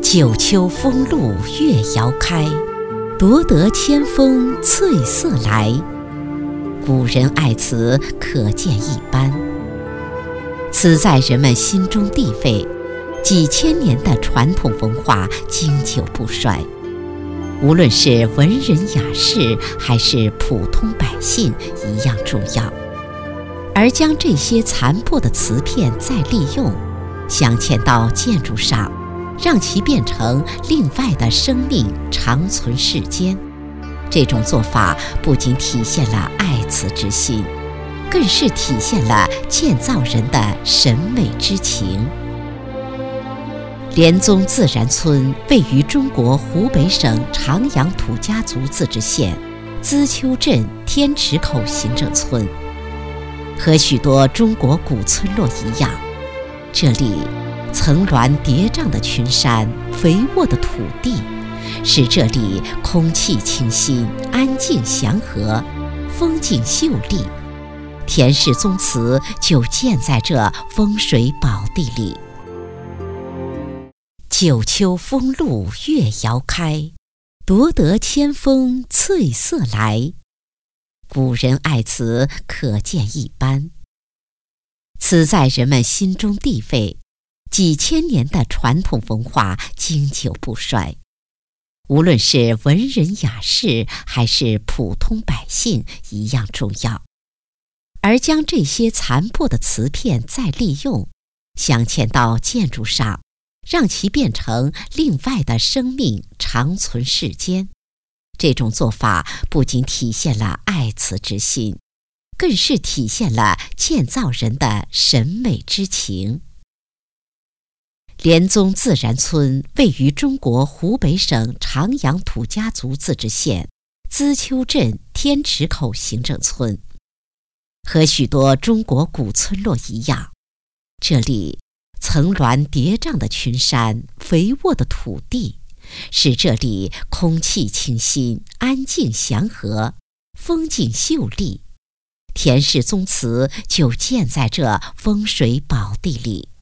九秋风露月遥开，夺得千峰翠色来。古人爱此可见一斑。此在人们心中地位，几千年的传统文化经久不衰。无论是文人雅士还是普通百姓一样重要。而将这些残破的瓷片再利用，镶嵌到建筑上，让其变成另外的生命长存世间。这种做法不仅体现了爱瓷之心，更是体现了建造人的审美之情。莲宗自然村位于中国湖北省长阳土家族自治县资丘镇天池口行政村。和许多中国古村落一样，这里层峦叠嶂的群山，肥沃的土地，使这里空气清新、安静祥和，风景秀丽。田氏宗祠就建在这风水宝地里。九秋风露月遥开，夺得千峰翠色来。古人爱瓷可见一斑。此在人们心中地位，几千年的传统文化经久不衰。无论是文人雅士还是普通百姓一样重要。而将这些残破的瓷片再利用，镶嵌到建筑上，让其变成另外的生命长存世间。这种做法不仅体现了爱瓷之心，更是体现了建造人的审美之情。莲宗自然村位于中国湖北省长阳土家族自治县资丘镇天池口行政村。和许多中国古村落一样，这里层峦叠嶂的群山，肥沃的土地，使这里空气清新、安静祥和，风景秀丽。田氏宗祠就建在这风水宝地里。